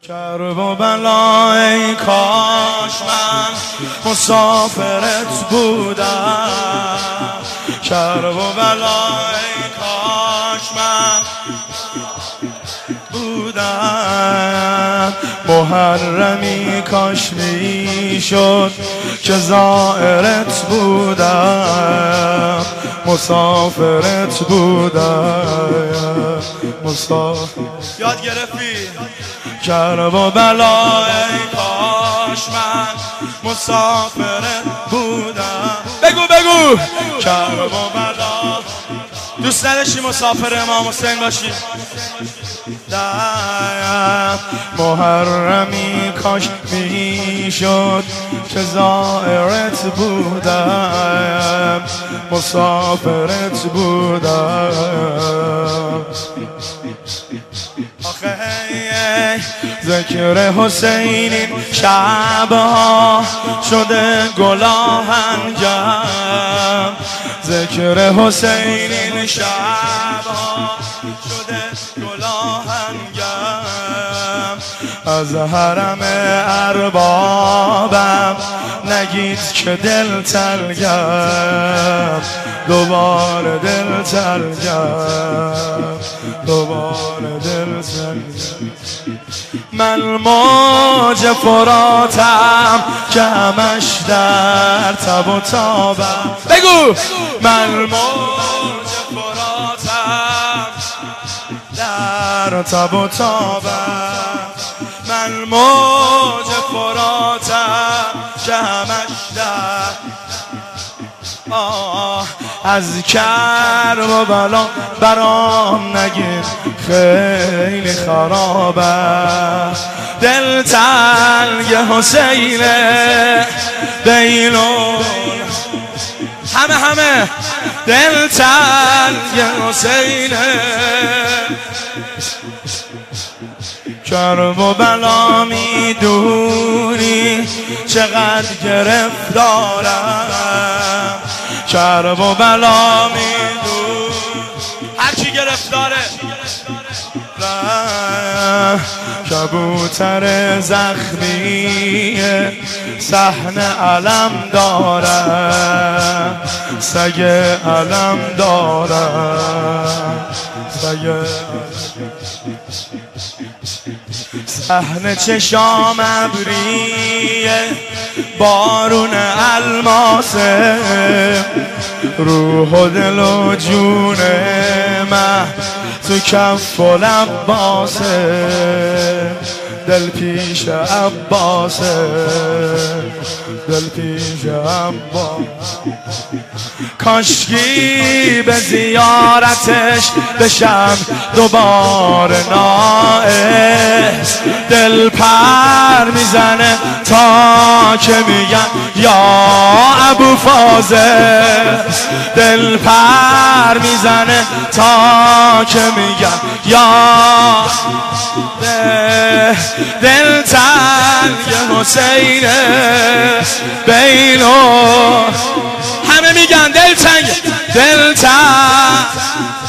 کرب و بلا ای کاش من مسافرت بودم. کرب و بلا ای کاش من بودم. محرمی کاش میشد که زائرت بودم. مسافرت بودم. یاد گرفتی؟ کرب و بلا ای کاش من مسافرت بودم. بگو کرب و بلا. دوست نداشتی مسافر امام حسین باشی؟ محرمی کاش میشد که زائرت بودم. مسافرت بودم. آخه ذکر حسین این شبها شده گل آهنگم. ذکر حسین این شبها شده گل آهنگم. از حرم اربابم نگید که دل تلگم. دوباره دل تلگم. دوباره دل تلگم. من موج فراتم که همش در تب و تابم. بگو من موج فراتم در تب و تابم. من موج فراتم که همش در از کرب و بلا برام نگید خیلی خرابه. دل تنگ حسینه بیلو همه دل تنگ حسینه. کرب و بلا میدونی چقدر گرفتارم. کرب و بلا میدونی هرچی گرفتاره. کبوتر زخمی صحن علم دارم. سگ علم دارم. سگ صحن چشام ابریه بارون الماسه. روح و دل و جون من تو کف و لباسه. دل پیش عباسه. دل پیش عباسه. کاشکی به زیارتش بشم دوباره ناعس. دل پر میزنه تا که میگن یا ابو فاضل. دل پر میزنه تا که میگن یا دل تنگ حسینه بیلو. همه میگن دل تنگ